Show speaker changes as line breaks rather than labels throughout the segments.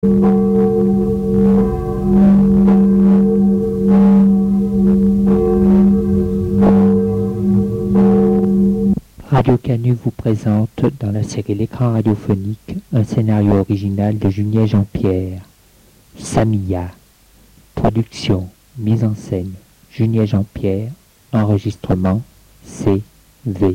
Radio Canu vous présente dans la série L'écran radiophonique un scénario original de Julien Jean-Pierre. Samia. Production, mise en scène, Julien Jean-Pierre. Enregistrement, CVRP.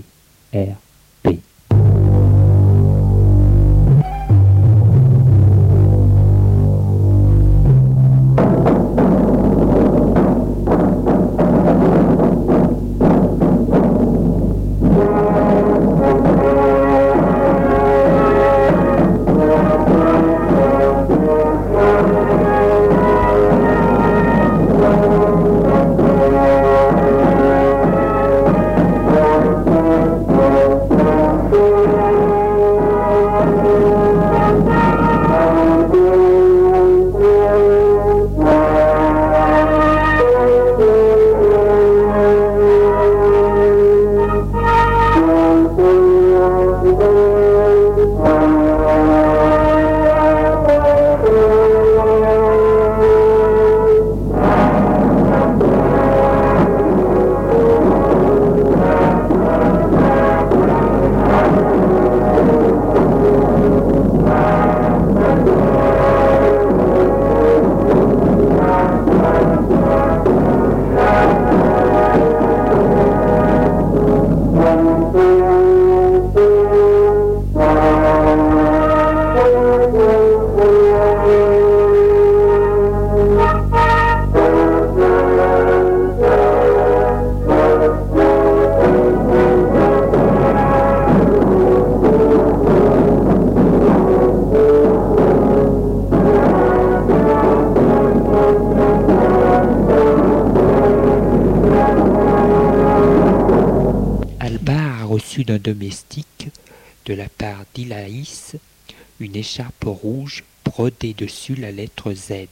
D'un domestique, de la part d'Ilaïs, une écharpe rouge brodée dessus la lettre Z.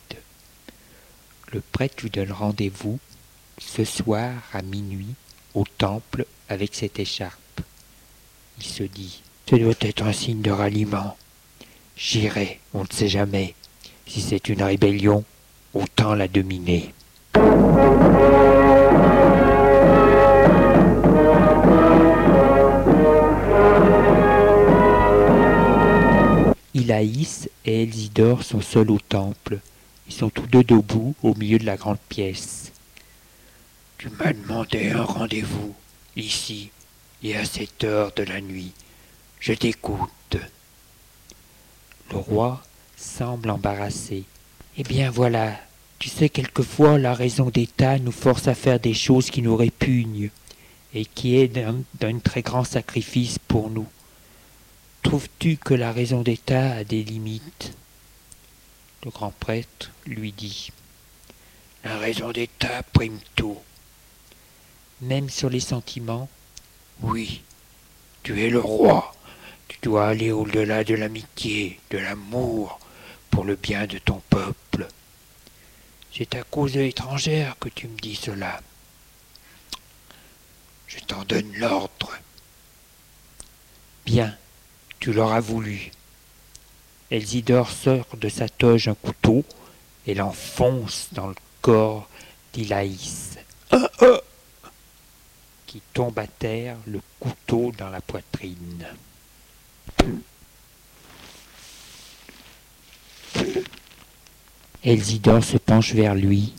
Le prêtre lui donne rendez-vous ce soir à minuit au temple avec cette écharpe. Il se dit: ce doit être un signe de ralliement. J'irai, on ne sait jamais. Si c'est une rébellion, autant la dominer. Ilaïs et Elsidore sont seuls au temple. Ils sont tous deux debout au milieu de la grande pièce. Tu m'as demandé un rendez-vous, ici, et à cette heure de la nuit. Je t'écoute. Le roi semble embarrassé. Eh bien voilà, tu sais, quelquefois la raison d'État nous force à faire des choses qui nous répugnent, et qui est d'un très grand sacrifice pour nous. Trouves-tu que la raison d'État a des limites? Le grand prêtre lui dit: la raison d'État prime tout. Même sur les sentiments? Oui, tu es le roi. Tu dois aller au-delà de l'amitié, de l'amour, pour le bien de ton peuple. C'est à cause de l'étrangère que tu me dis cela. Je t'en donne l'ordre. Bien. Tu l'auras voulu. Elsidore sort de sa toge un couteau et l'enfonce dans le corps d'Ilaïs, qui tombe à terre, le couteau dans la poitrine. Elsidore se penche vers lui.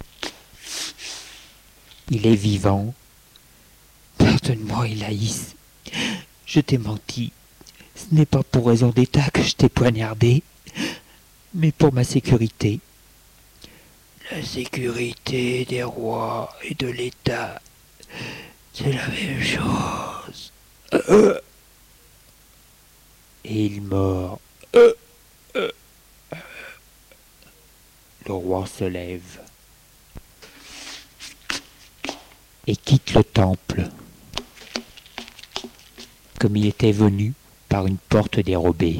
Il est vivant. Pardonne-moi, Ilaïs, je t'ai menti. Ce n'est pas pour raison d'État que je t'ai poignardé, mais pour ma sécurité. La sécurité des rois et de l'État, c'est la même chose. Et il meurt. Le roi se lève et quitte le temple, comme il était venu, par une porte dérobée.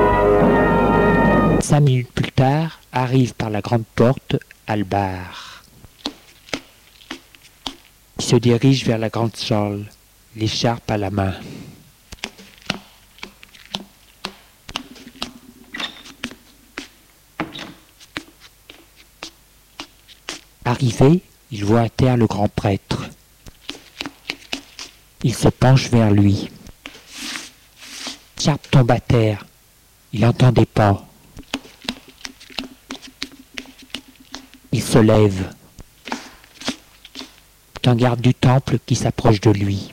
Cinq minutes plus tard, arrive par la grande porte Albar. se dirige vers la grande salle, l'écharpe à la main. Arrivé, il voit à terre le grand prêtre. Il se penche vers lui. L'écharpe tombe à terre. Il entend des pas. Il se lève. C'est un garde du temple qui s'approche de lui.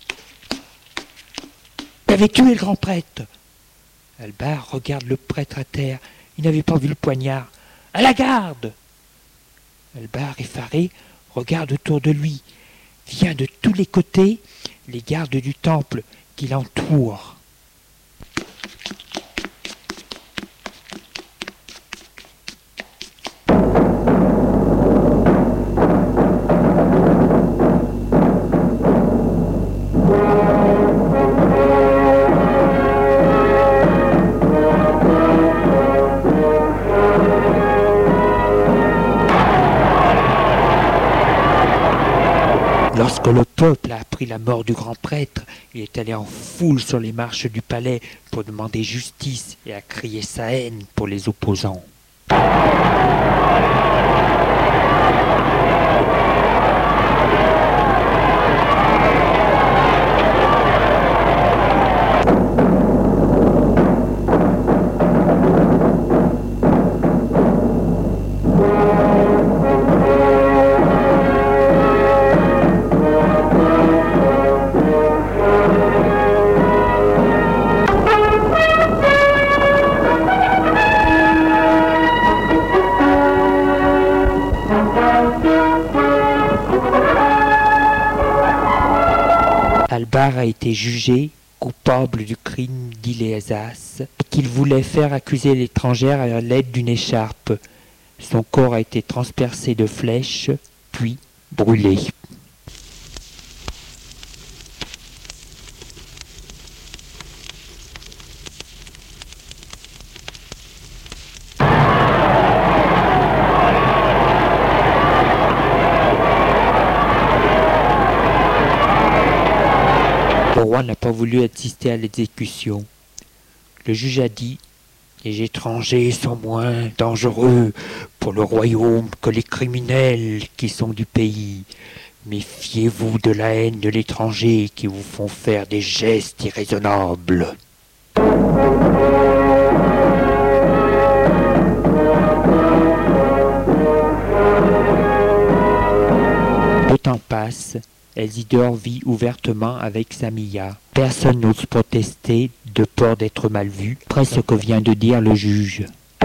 « Vous avez tué le grand prêtre !» Albar regarde le prêtre à terre. Il n'avait pas vu le poignard. « À la garde !» Albar, effaré, regarde autour de lui. Vient de tous les côtés les gardes du temple qui l'entourent. Lorsque le peuple a appris la mort du grand prêtre, il est allé en foule sur les marches du palais pour demander justice et a crié sa haine pour les opposants. Albar a été jugé coupable du crime d'Iléasas et qu'il voulait faire accuser l'étrangère à l'aide d'une écharpe. Son corps a été transpercé de flèches, puis brûlé. Le roi n'a pas voulu assister à l'exécution. Le juge a dit « Les étrangers sont moins dangereux pour le royaume que les criminels qui sont du pays. Méfiez-vous de la haine de l'étranger qui vous font faire des gestes irraisonnables. » Le temps passe. Elzidor vit ouvertement avec Samia. Personne n'ose protester de peur d'être mal vu, après ce que vient de dire le juge.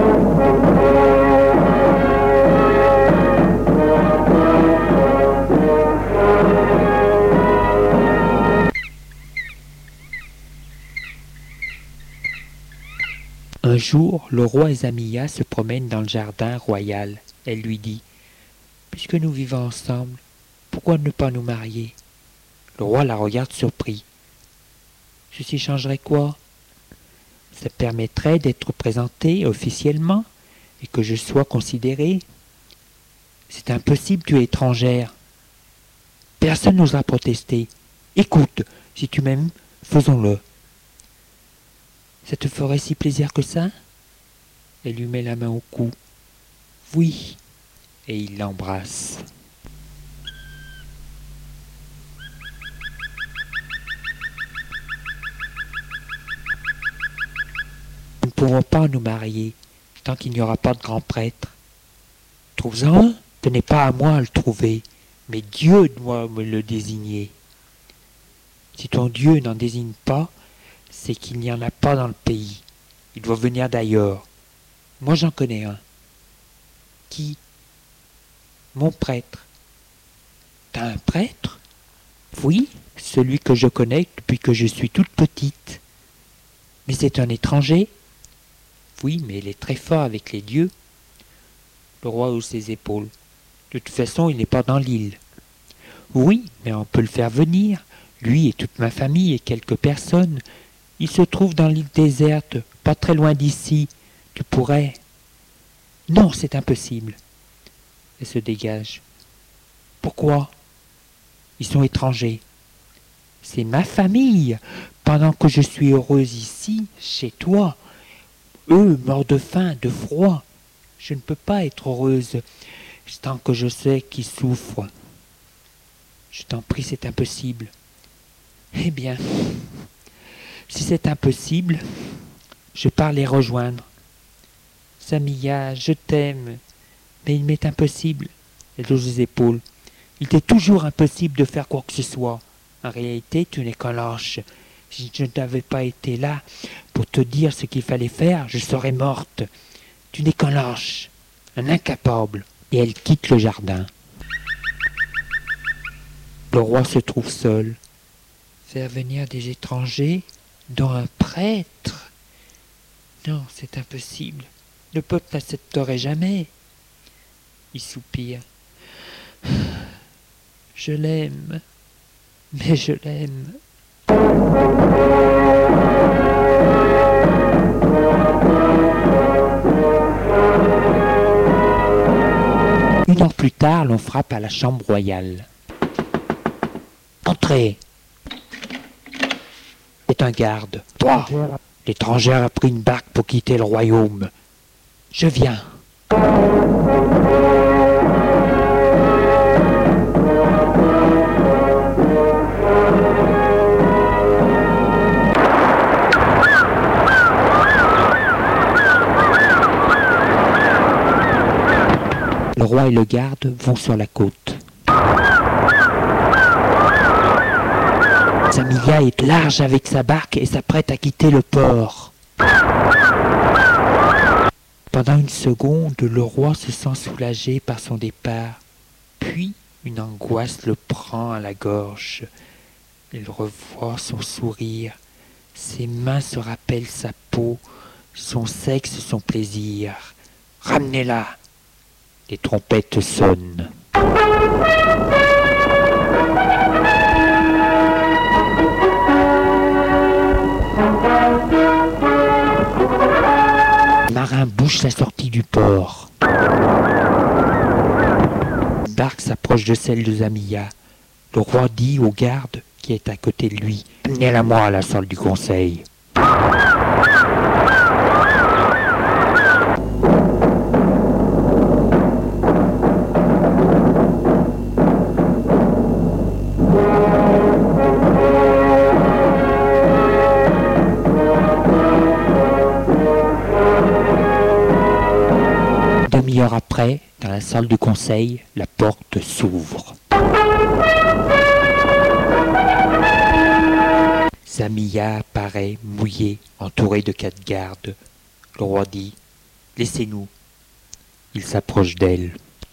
Un jour, le roi et Samia se promènent dans le jardin royal. Elle lui dit « Puisque nous vivons ensemble, pourquoi ne pas nous marier ?» Le roi la regarde surpris. « Ceci changerait quoi ? Ça permettrait d'être présenté officiellement et que je sois considéré. C'est impossible, tu es étrangère. Personne n'osera protester. Écoute, si tu m'aimes, faisons-le. Ça te ferait si plaisir que ça ?» Elle lui met la main au cou. « Oui. » Et il l'embrasse. Nous ne pouvons pas nous marier tant qu'il n'y aura pas de grand prêtre. Trouve-en un, ce n'est pas à moi à le trouver, mais Dieu doit me le désigner. Si ton Dieu n'en désigne pas, c'est qu'il n'y en a pas dans le pays. Il doit venir d'ailleurs. Moi j'en connais un. Qui ? Mon prêtre. T'as un prêtre ? Oui, celui que je connais depuis que je suis toute petite. Mais c'est un étranger ? Oui, mais il est très fort avec les dieux. Le roi hausse ses épaules. De toute façon, il n'est pas dans l'île. Oui, mais on peut le faire venir. Lui et toute ma famille et quelques personnes. Il se trouve dans l'île déserte, pas très loin d'ici. Tu pourrais... Non, c'est impossible. Elle se dégage. Pourquoi ? Ils sont étrangers. C'est ma famille. Pendant que je suis heureuse ici, chez toi, eux, morts de faim, de froid. Je ne peux pas être heureuse tant que je sais qu'ils souffrent. Je t'en prie, c'est impossible. Eh bien, si c'est impossible, je pars les rejoindre. Samia, je t'aime, mais il m'est impossible. Elle hausse les épaules. Il t'est toujours impossible de faire quoi que ce soit. En réalité, tu n'es qu'un lâche. Si je n'avais pas été là pour te dire ce qu'il fallait faire, je serais morte. Tu n'es qu'un lâche, un incapable. Et elle quitte le jardin. Le roi se trouve seul. Faire venir des étrangers, dont un prêtre? Non, c'est impossible. Le peuple n'accepterait jamais. Il soupire. Je l'aime, mais je l'aime. Une heure plus tard, l'on frappe à la chambre royale. Entrez. C'est un garde. Toi, l'étrangère a pris une barque pour quitter le royaume. Je viens. Le roi et le garde vont sur la côte. Samia est large avec sa barque et s'apprête à quitter le port. Pendant une seconde, le roi se sent soulagé par son départ. Puis, une angoisse le prend à la gorge. Il revoit son sourire. Ses mains se rappellent sa peau, son sexe, son plaisir. Ramenez-la! Les trompettes sonnent. Le marin bouche la sortie du port. Une barque s'approche de celle de Samia. Le roi dit au garde qui est à côté de lui: « Amenez-la moi à la salle du conseil. » Demi-heure après, dans la salle du conseil, la porte s'ouvre. Samia apparaît, mouillée, entourée de 4 gardes. Le roi dit: « Laissez-nous. » Il s'approche d'elle,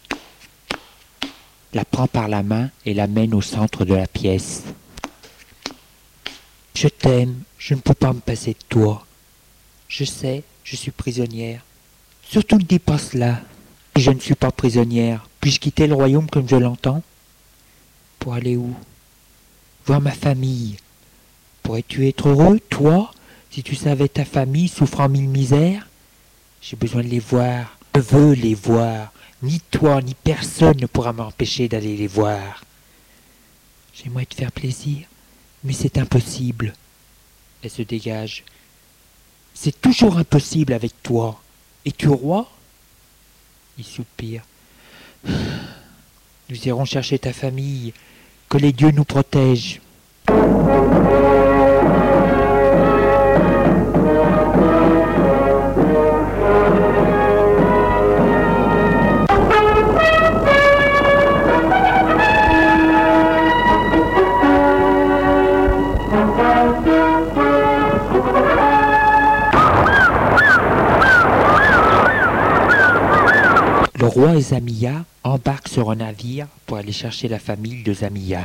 la prend par la main et l'amène au centre de la pièce. « Je t'aime, je ne peux pas me passer de toi. Je sais, je suis prisonnière. Surtout ne dis pas cela. Si je ne suis pas prisonnière, puis-je quitter le royaume comme je l'entends? Pour aller où? Voir ma famille. Pourrais-tu être heureux, toi, si tu savais ta famille souffrant mille misères? J'ai besoin de les voir. Je veux les voir. Ni toi, ni personne ne pourra m'empêcher d'aller les voir. J'aimerais te faire plaisir, mais c'est impossible. Elle se dégage. C'est toujours impossible avec toi. Es-tu roi? Il soupire. Nous irons chercher ta famille. Que les dieux nous protègent. Le roi et Samia embarquent sur un navire pour aller chercher la famille de Samia.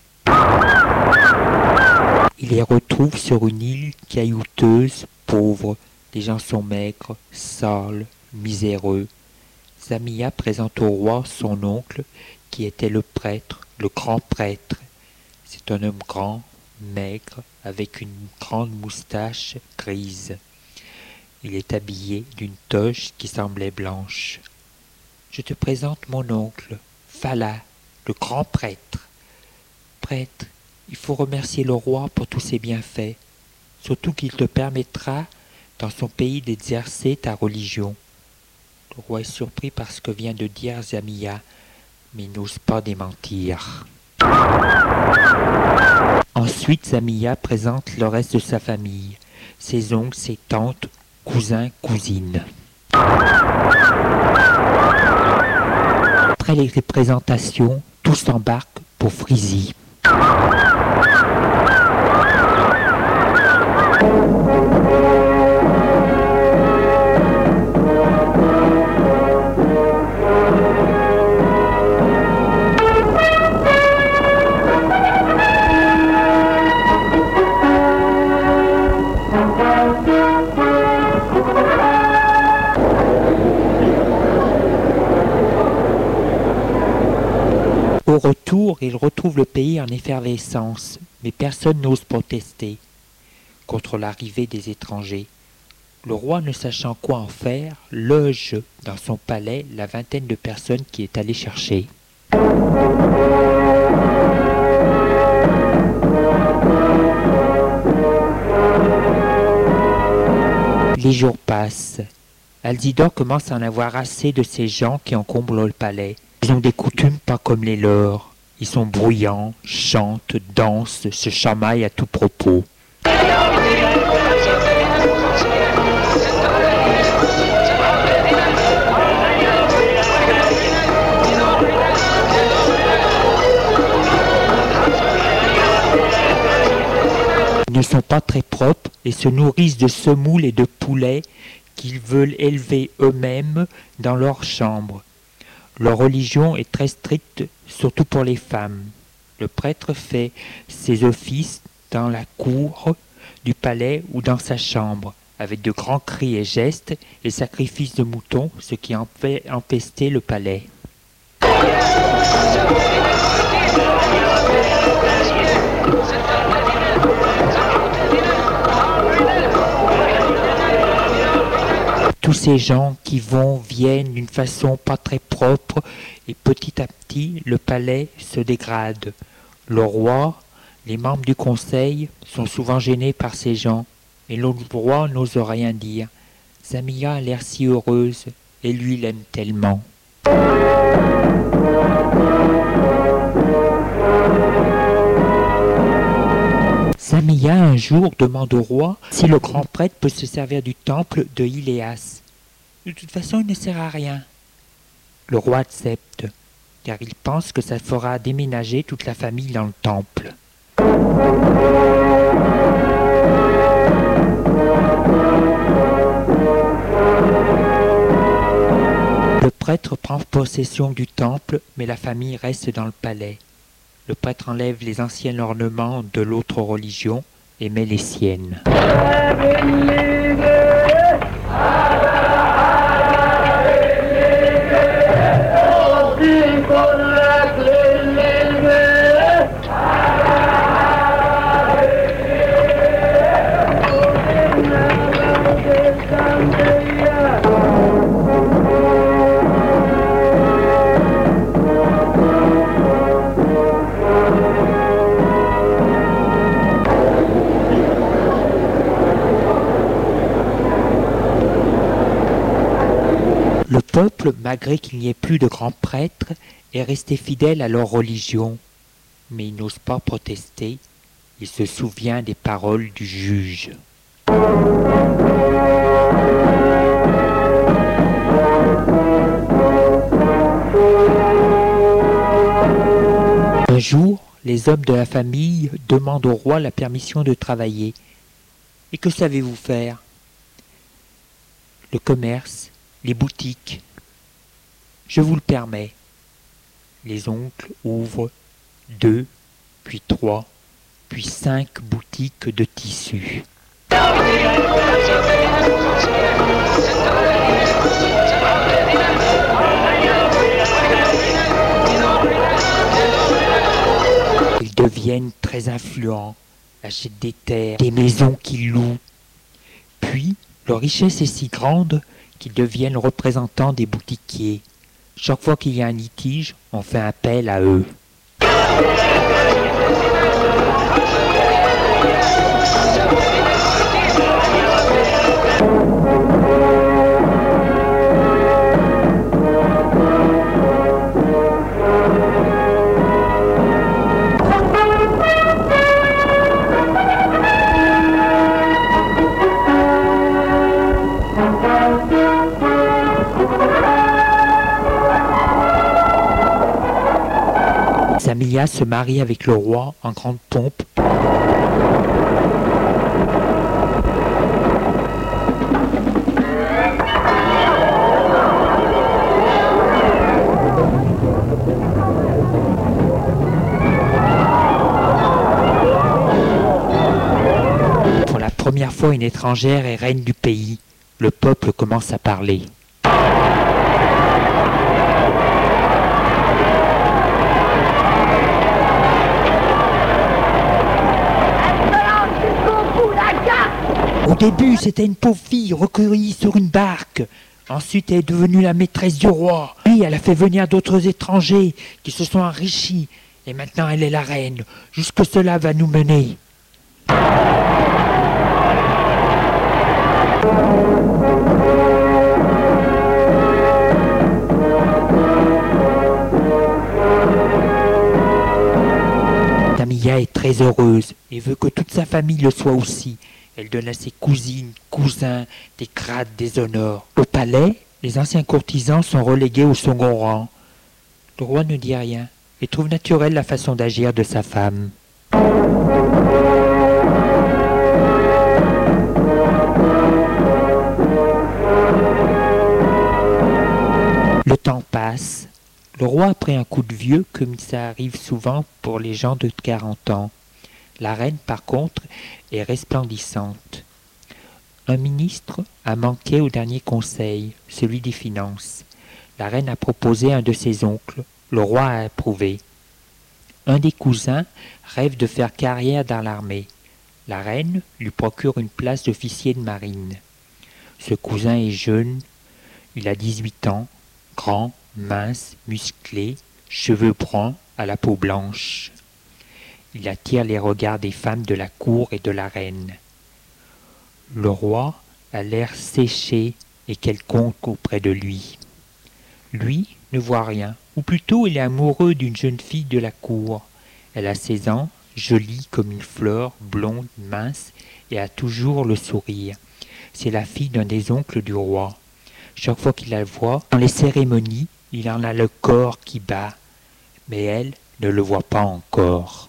Ils les retrouvent sur une île caillouteuse, pauvre. Les gens sont maigres, sales, miséreux. Samia présente au roi son oncle, qui était le prêtre, le grand prêtre. C'est un homme grand, maigre, avec une grande moustache grise. Il est habillé d'une toge qui semblait blanche. Je te présente mon oncle, Fala, le grand prêtre. prêtre, il faut remercier le roi pour tous ses bienfaits, surtout qu'il te permettra dans son pays d'exercer ta religion. Le roi est surpris par ce que vient de dire Zamilla, mais n'ose pas démentir. Ensuite, Zamilla présente le reste de sa famille, ses oncles, ses tantes, cousins, cousines. Après les présentations, tous embarquent pour Frisy. Au retour, il retrouve le pays en effervescence, mais personne n'ose protester contre l'arrivée des étrangers. Le roi, ne sachant quoi en faire, loge dans son palais la vingtaine de personnes qui est allé chercher. Les jours passent. Alzidore commence à en avoir assez de ces gens qui encombrent le palais. Ils ont des coutumes pas comme les leurs. Ils sont bruyants, chantent, dansent, se chamaillent à tout propos. Ils ne sont pas très propres et se nourrissent de semoules et de poulets qu'ils veulent élever eux-mêmes dans leur chambre. Leur religion est très stricte, surtout pour les femmes. Le prêtre fait ses offices dans la cour du palais ou dans sa chambre, avec de grands cris et gestes et sacrifices de moutons, ce qui en fait empester le palais. Tous ces gens qui viennent d'une façon pas très propre et petit à petit le palais se dégrade. Le roi, les membres du conseil sont souvent gênés par ces gens et le roi n'ose rien dire. Zamilla a l'air si heureuse et lui l'aime tellement. Zamilla un jour demande au roi si le grand prêtre peut se servir du temple de Iléas. De toute façon, il ne sert à rien. Le roi accepte, car il pense que ça fera déménager toute la famille dans le temple. Le prêtre prend possession du temple, mais la famille reste dans le palais. Le prêtre enlève les anciens ornements de l'autre religion et met les siennes. Le peuple, malgré qu'il n'y ait plus de grands prêtres, est resté fidèle à leur religion. Mais il n'ose pas protester, il se souvient des paroles du juge. Un jour, les hommes de la famille demandent au roi la permission de travailler. Et que savez-vous faire? Le commerce, les boutiques. Je vous le permets. Les oncles ouvrent 2, puis 3, puis 5 boutiques de tissus. Ils deviennent très influents, achètent des terres, des maisons qu'ils louent. Puis, leur richesse est si grande qu'ils deviennent représentants des boutiquiers. Chaque fois qu'il y a un litige, on fait appel à eux. Samiya se marie avec le roi en grande pompe. Pour la première fois, une étrangère est reine du pays. Le peuple commence à parler. Au début, c'était une pauvre fille recueillie sur une barque. Ensuite, elle est devenue la maîtresse du roi. Puis, elle a fait venir d'autres étrangers qui se sont enrichis. Et maintenant, elle est la reine. Jusque cela va nous mener. Samiya est très heureuse et veut que toute sa famille le soit aussi. Elle donne à ses cousines, cousins, des grades, des honneurs. Au palais, les anciens courtisans sont relégués au second rang. Le roi ne dit rien et trouve naturelle la façon d'agir de sa femme. Le temps passe. Le roi a pris un coup de vieux comme ça arrive souvent pour les gens de 40 ans. La reine, par contre, est resplendissante. Un ministre a manqué au dernier conseil, celui des finances. La reine a proposé un de ses oncles. Le roi a approuvé. Un des cousins rêve de faire carrière dans l'armée. La reine lui procure une place d'officier de marine. Ce cousin est jeune, il a 18 ans, grand, mince, musclé, cheveux bruns à la peau blanche. Il attire les regards des femmes de la cour et de la reine. Le roi a l'air séché et quelconque auprès de lui. Lui ne voit rien, ou plutôt il est amoureux d'une jeune fille de la cour. Elle a 16 ans, jolie comme une fleur, blonde, mince, et a toujours le sourire. C'est la fille d'un des oncles du roi. Chaque fois qu'il la voit, dans les cérémonies, il en a le corps qui bat, mais elle ne le voit pas encore.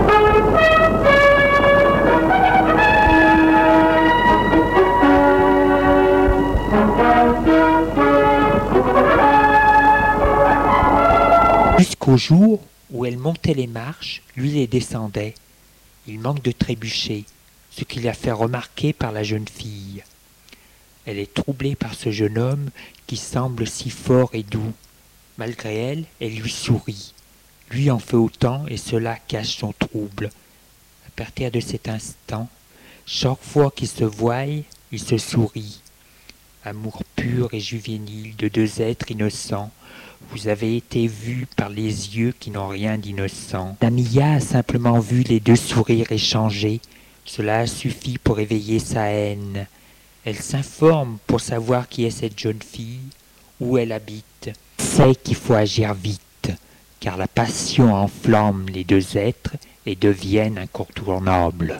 Jusqu'au jour où elle montait les marches, lui les descendait. Il manque de trébucher, ce qui l'a fait remarquer par la jeune fille. Elle est troublée par ce jeune homme qui semble si fort et doux. Malgré elle, elle lui sourit. Lui en fait autant et cela cache son trouble. À partir de cet instant, chaque fois qu'ils se voient, ils se sourient. Amour pur et juvénile de deux êtres innocents, vous avez été vus par les yeux qui n'ont rien d'innocent. Samiya a simplement vu les deux sourires échangés. Cela a suffi pour éveiller sa haine. Elle s'informe pour savoir qui est cette jeune fille, où elle habite. Sait qu'il faut agir vite, car la passion enflamme les deux êtres et deviennent incontournables.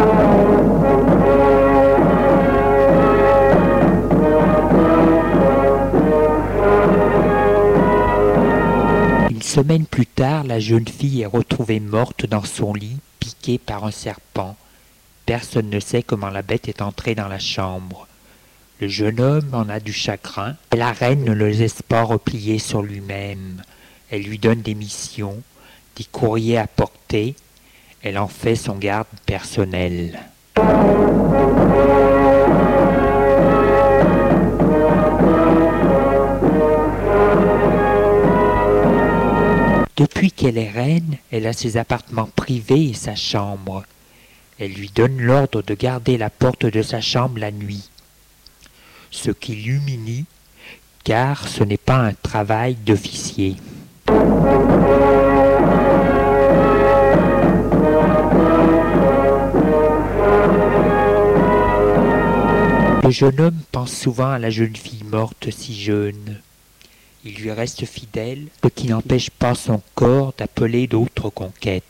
Une semaine plus tard, la jeune fille est retrouvée morte dans son lit, piquée par un serpent. Personne ne sait comment la bête est entrée dans la chambre. Le jeune homme en a du chagrin, et la reine ne le laisse pas replier sur lui-même. Elle lui donne des missions, des courriers à porter. Elle en fait son garde personnel. Depuis qu'elle est reine, elle a ses appartements privés et sa chambre. Elle lui donne l'ordre de garder la porte de sa chambre la nuit. Ce qui l'humilie, car ce n'est pas un travail d'officier. Le jeune homme pense souvent à la jeune fille morte si jeune. Il lui reste fidèle, ce qui n'empêche pas son corps d'appeler d'autres conquêtes.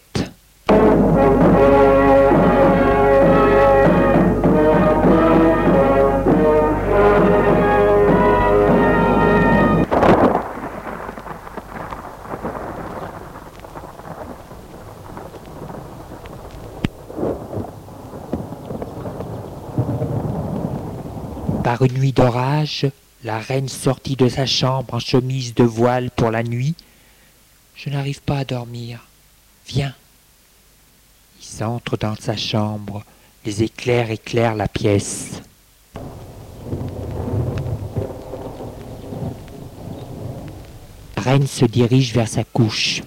Par une nuit d'orage, la reine sortit de sa chambre en chemise de voile pour la nuit. « Je n'arrive pas à dormir. Viens. » Il s'entre dans sa chambre. Les éclairs éclairent la pièce. La reine se dirige vers sa couche.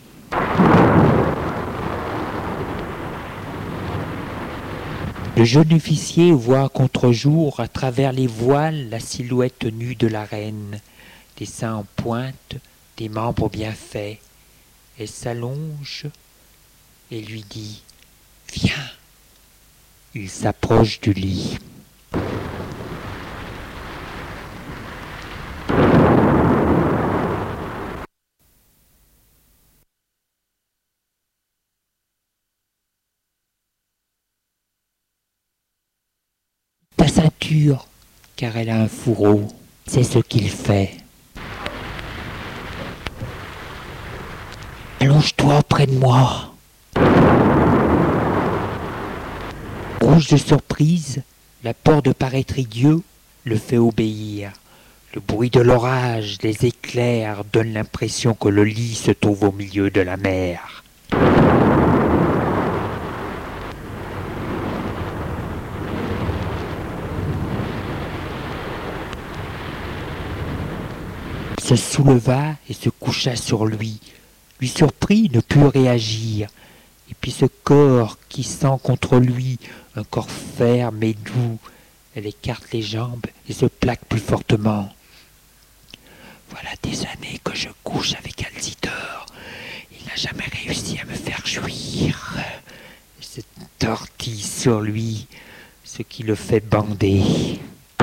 Le jeune officier voit à contre-jour, à travers les voiles, la silhouette nue de la reine, des seins en pointe, des membres bien faits. Elle s'allonge et lui dit « Viens !» Il s'approche du lit. Ta ceinture, car elle a un fourreau, c'est ce qu'il fait. Allonge-toi auprès de moi. Rouge de surprise, la peur de paraître idiot le fait obéir. Le bruit de l'orage, les éclairs donnent l'impression que le lit se trouve au milieu de la mer. Se souleva et se coucha sur lui. Lui surpris, ne put réagir. Et puis ce corps qui sent contre lui, un corps ferme et doux, elle écarte les jambes et se plaque plus fortement. Voilà des années que je couche avec Alzidor. Il n'a jamais réussi à me faire jouir. Elle se tortille sur lui, ce qui le fait bander.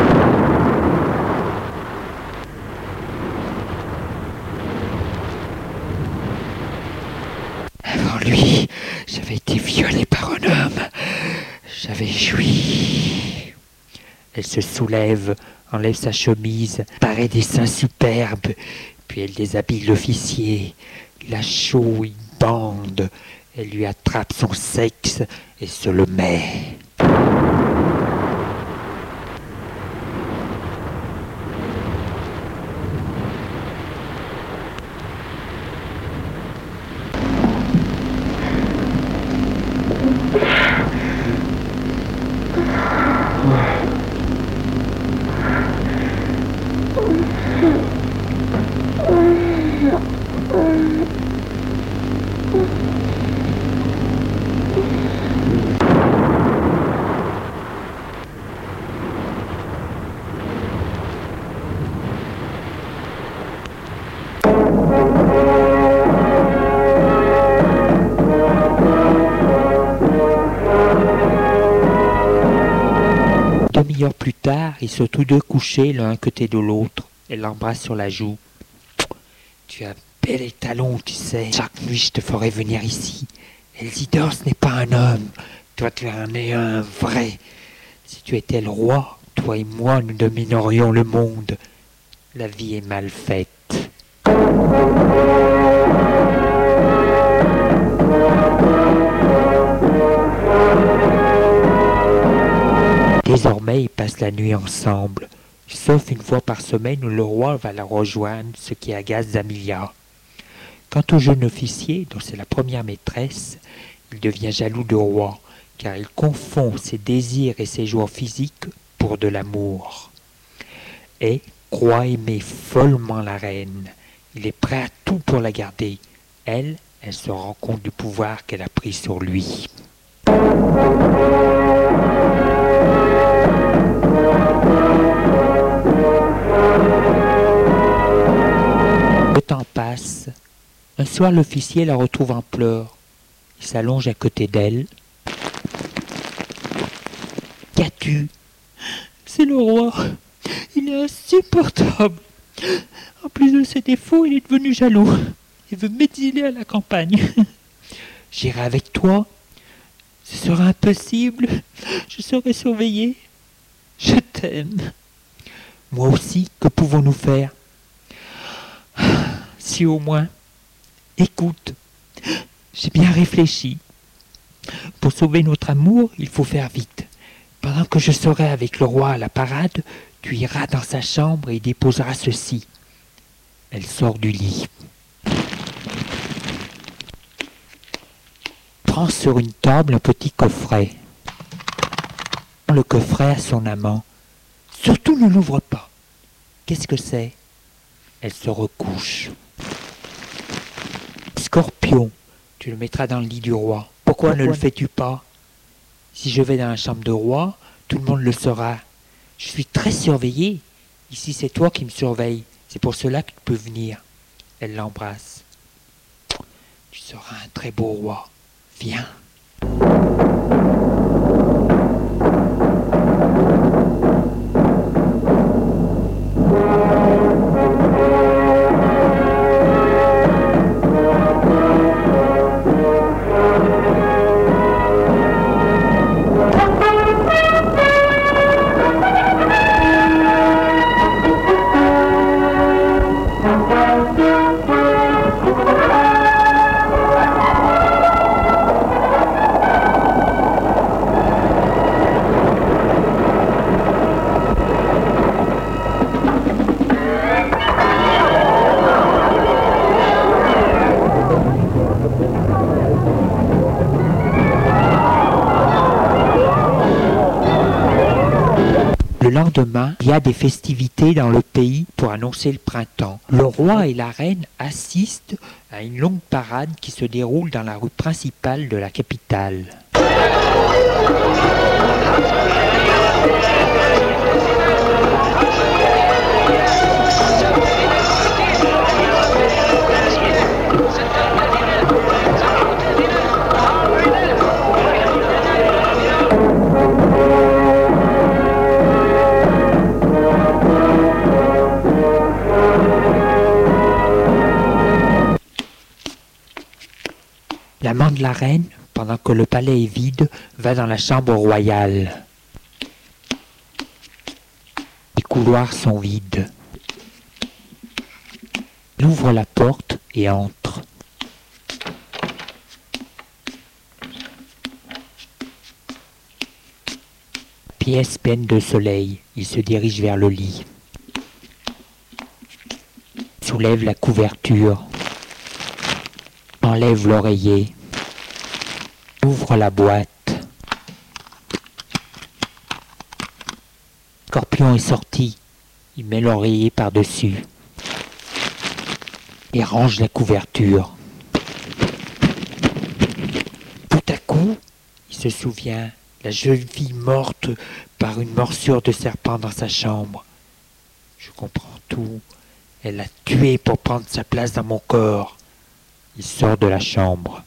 Avant lui, j'avais été violée par un homme. J'avais joui. Elle se soulève, enlève sa chemise, paraît des seins superbes, puis elle déshabille l'officier. La chaud, il bande. Elle lui attrape son sexe et se le met. Demi-heure plus tard, ils sont tous deux couchés l'un à côté de l'autre. Elle l'embrasse sur la joue. Tu as un bel étalon, tu sais. Chaque nuit, je te ferai venir ici. Alzidor, ce n'est pas un homme. Toi, tu en es un vrai. Si tu étais le roi, toi et moi, nous dominerions le monde. La vie est mal faite. Désormais, ils passent la nuit ensemble. Sauf une fois par semaine où le roi va la rejoindre, ce qui agace Zamilia. Quant au jeune officier, dont c'est la première maîtresse, il devient jaloux du roi, car il confond ses désirs et ses joies physiques pour de l'amour. Et croit aimer follement la reine. Il est prêt à tout pour la garder. Elle se rend compte du pouvoir qu'elle a pris sur lui. Le temps passe. Un soir, l'officier la retrouve en pleurs. Il s'allonge à côté d'elle. Qu'as-tu? c'est le roi. Il est insupportable. En plus de ses défauts, il est devenu jaloux. Il veut m'exiler à la campagne. J'irai avec toi. Ce sera impossible. Je serai surveillé. Je t'aime. Moi aussi, que pouvons-nous faire? Si au moins... Écoute, j'ai bien réfléchi. Pour sauver notre amour, il faut faire vite. Pendant que je serai avec le roi à la parade, tu iras dans sa chambre et y déposeras ceci. Elle sort du lit. Prends sur une table un petit coffret. Prends le coffret à son amant. Surtout ne l'ouvre pas. Qu'est-ce que c'est? Elle se recouche. Scorpion, tu le mettras dans le lit du roi. Pourquoi ne le fais-tu pas? Si je vais dans la chambre de roi, tout le monde le saura. Je suis très surveillée. Ici, c'est toi qui me surveilles. C'est pour cela que tu peux venir. Elle l'embrasse. Tu seras un très beau roi. Viens. Le lendemain, il y a des festivités dans le pays pour annoncer le printemps. Le roi et la reine assistent à une longue parade qui se déroule dans la rue principale de la capitale. L'amant de la reine, pendant que le palais est vide, va dans la chambre royale. Les couloirs sont vides. Il ouvre la porte et entre. Pièce pleine de soleil, il se dirige vers le lit. Soulève la couverture. Enlève l'oreiller. Ouvre la boîte. Scorpion est sorti. Il met l'oreiller par-dessus. Et range la couverture. Tout à coup, il se souvient, la jeune fille morte par une morsure de serpent dans sa chambre. Je comprends tout. Elle l'a tué pour prendre sa place dans mon corps. Il sort de la chambre.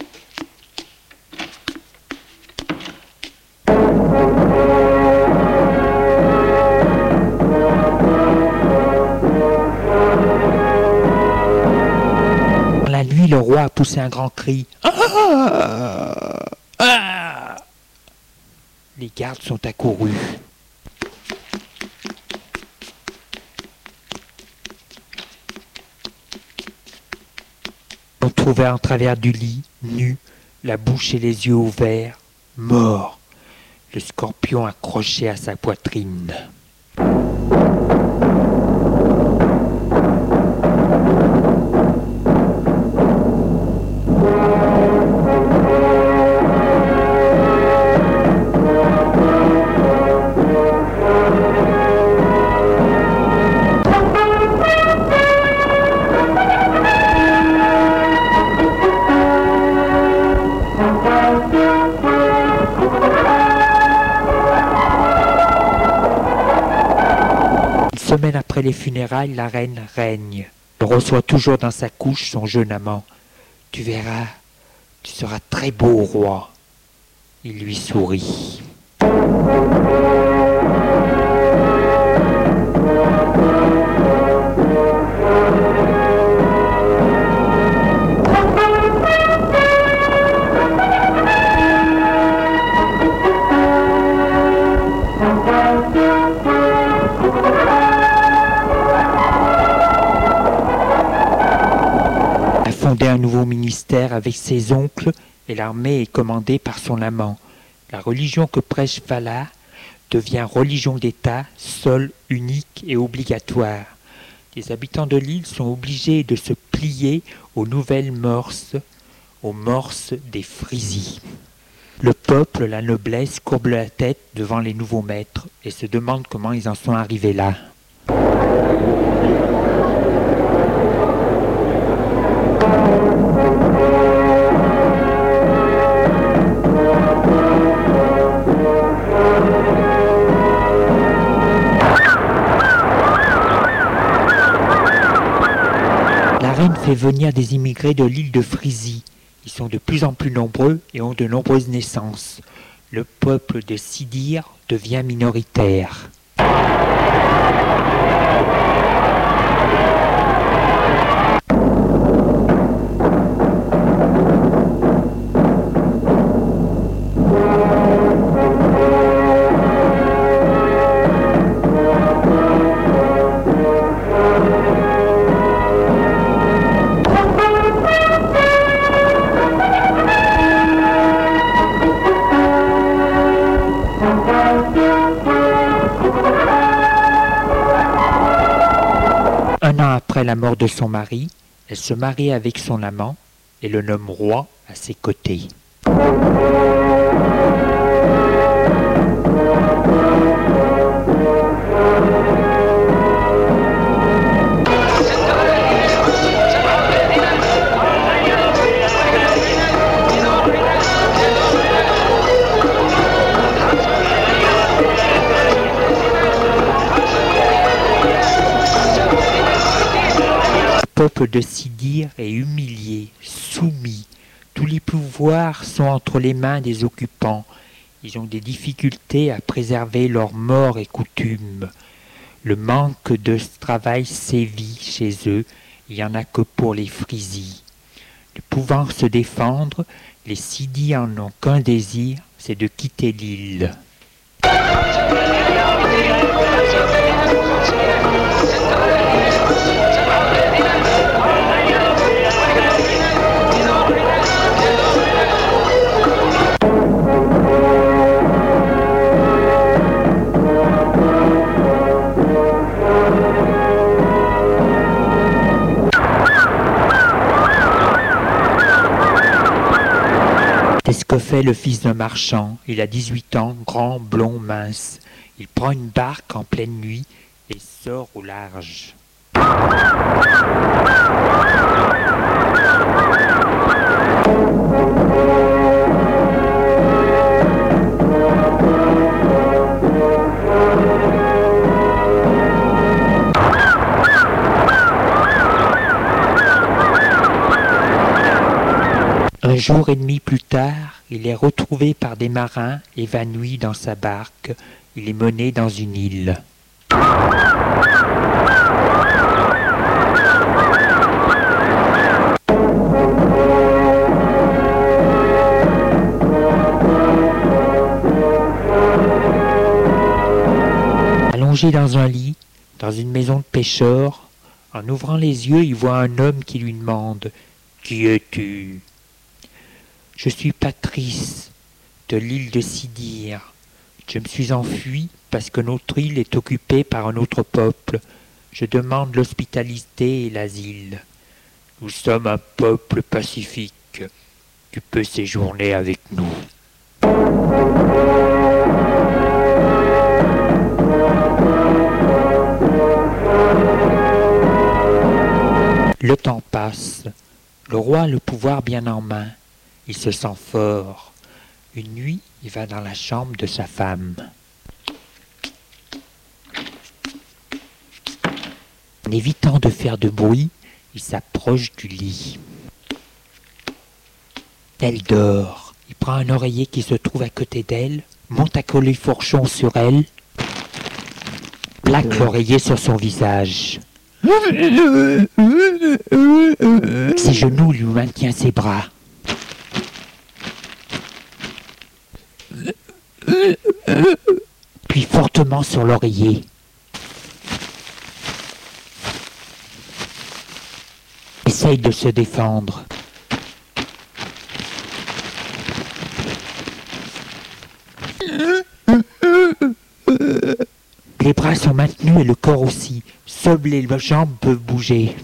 Dans la nuit, le roi a poussé un grand cri. Ah! Ah! Les gardes sont accourus. On trouvait en travers du lit, nu, la bouche et les yeux ouverts, mort, le scorpion accroché à sa poitrine. Une semaine après les funérailles, la reine règne. Elle reçoit toujours dans sa couche son jeune amant. Tu verras, tu seras très beau, roi. Il lui sourit. un nouveau ministère avec ses oncles et l'armée est commandée par son amant. La religion que prêche Vala devient religion d'État, seule, unique et obligatoire. Les habitants de l'île sont obligés de se plier aux nouvelles mœurs, aux mœurs des Frisies. Le peuple, la noblesse, courbe la tête devant les nouveaux maîtres et se demande comment ils en sont arrivés là. La reine fait venir des immigrés de l'île de Frisie. Ils sont de plus en plus nombreux et ont de nombreuses naissances. Le peuple de Sidir devient minoritaire. Un an après la mort de son mari, elle se marie avec son amant et le nomme roi à ses côtés. Le peuple de Sidir est humilié, soumis. Tous les pouvoirs sont entre les mains des occupants. Ils ont des difficultés à préserver leurs morts et coutumes. Le manque de travail sévit chez eux. Il n'y en a que pour les Frisies. Ne pouvant se défendre, les Sidis en n'ont qu'un désir, c'est de quitter l'île. C'est ce que fait le fils d'un marchand. Il a 18 ans, grand, blond, mince. Il prend une barque en pleine nuit et sort au large. Un jour et demi plus tard, il est retrouvé par des marins évanoui dans sa barque. Il est mené dans une île. Allongé dans un lit, dans une maison de pêcheur, en ouvrant les yeux, il voit un homme qui lui demande « Qui es-tu » ? « Je suis Patrice, de l'île de Sidir. Je me suis enfui parce que notre île est occupée par un autre peuple. Je demande l'hospitalité et l'asile. Nous sommes un peuple pacifique. Tu peux séjourner avec nous. » Le temps passe. Le roi a le pouvoir bien en main. Il se sent fort. Une nuit, il va dans la chambre de sa femme. En évitant de faire de bruit, il s'approche du lit. Elle dort. Il prend un oreiller qui se trouve à côté d'elle, monte à colifourchon sur elle, plaque l'oreiller sur son visage. Ses genoux lui maintiennent ses bras. Puis fortement sur l'oreiller. Essaye de se défendre. Les bras sont maintenus et le corps aussi. Seules les jambes peuvent bouger.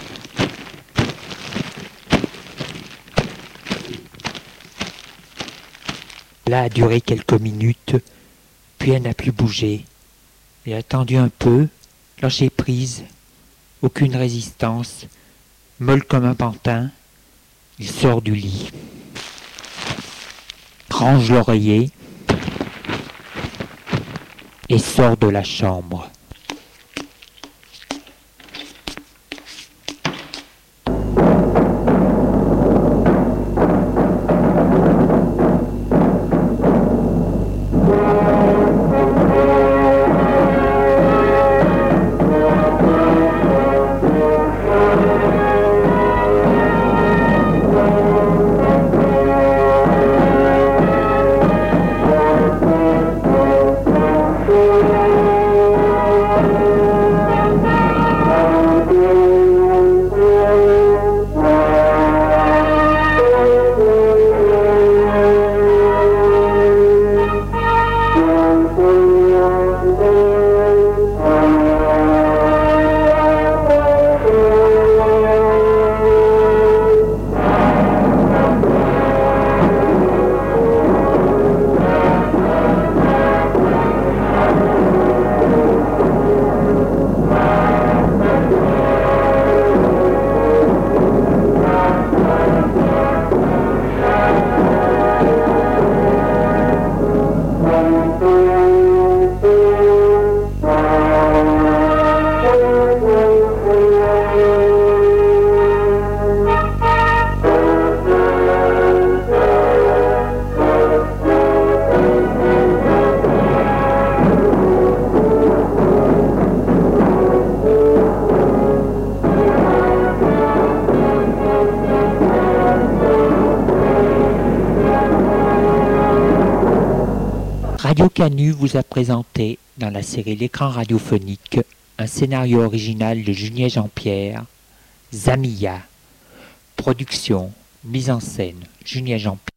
Cela a duré quelques minutes, puis elle n'a plus bougé. Elle a attendu un peu, lâché prise, aucune résistance, molle comme un pantin. Il sort du lit, range l'oreiller et sort de la chambre. Radio Canu vous a présenté, dans la série L'écran radiophonique, un scénario original de Julien Jean-Pierre, Zamilla. Production, mise en scène, Julien Jean-Pierre.